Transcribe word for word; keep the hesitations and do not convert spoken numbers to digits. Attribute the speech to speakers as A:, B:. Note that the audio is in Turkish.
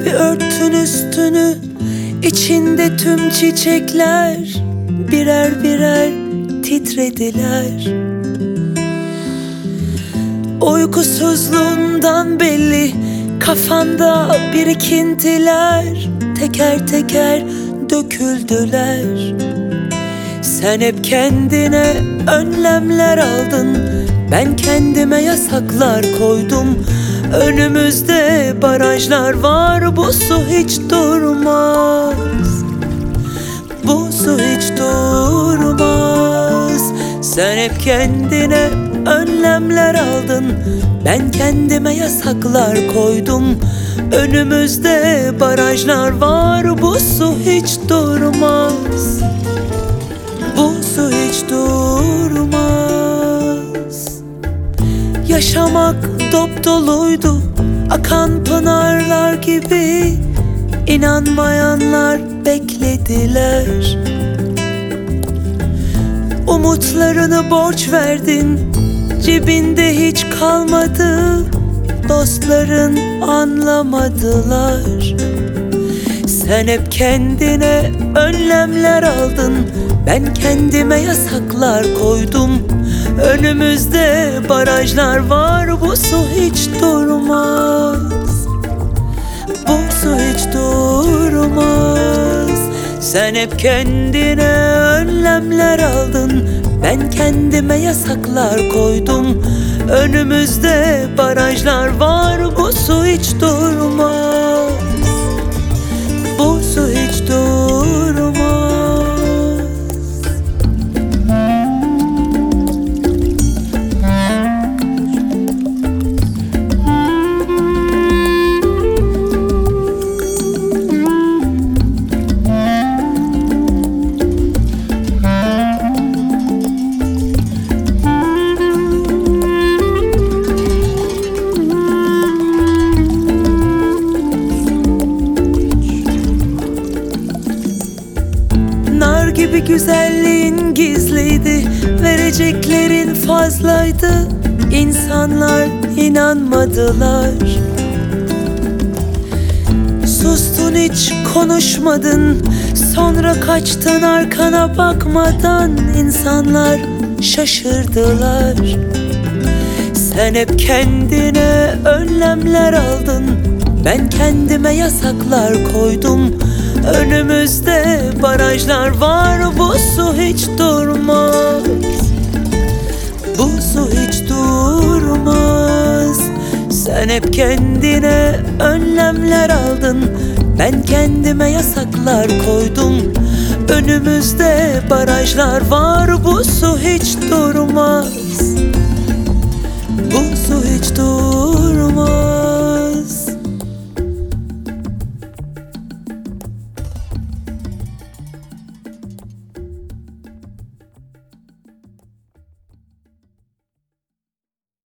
A: Bir örtün üstünü, içinde tüm çiçekler birer birer titrediler. Uykusuzluğundan belli, kafanda birikintiler teker teker döküldüler. Sen hep kendine önlemler aldın, ben kendime yasaklar koydum. Önümüzde barajlar var, bu su hiç durmaz. Bu su hiç durmaz. Sen hep kendine önlemler aldın, ben kendime yasaklar koydum. Önümüzde barajlar var, bu su hiç durmaz. Bu su hiç durmaz. Yaşamak dop doluydu, akan pınarlar gibi. İnanmayanlar beklediler. Umutlarını borç verdin, cebinde hiç kalmadı. Dostların anlamadılar. Sen hep kendine önlemler aldın, ben kendime yasaklar koydum. Önümüzde barajlar var, bu su hiç durmaz. Bu su hiç durmaz. Sen hep kendine önlemler aldın, ben kendime yasaklar koydum. Önümüzde barajlar var, bu su hiç durmaz. Bu su hiç durmaz. Nar gibi güzelliğin gizliydi, vereceklerin fazlaydı. İnsanlar inanmadılar. Sustun, hiç konuşmadın, sonra kaçtın arkana bakmadan. İnsanlar şaşırdılar. Sen hep kendine önlemler aldın, ben kendime yasaklar koydum. Önümüzde barajlar var, bu su hiç durmaz. Bu su hiç durmaz. Sen hep kendine önlemler aldın, ben kendime yasaklar koydum. Önümüzde barajlar var, bu su hiç durmaz. Bu su hiç durmaz.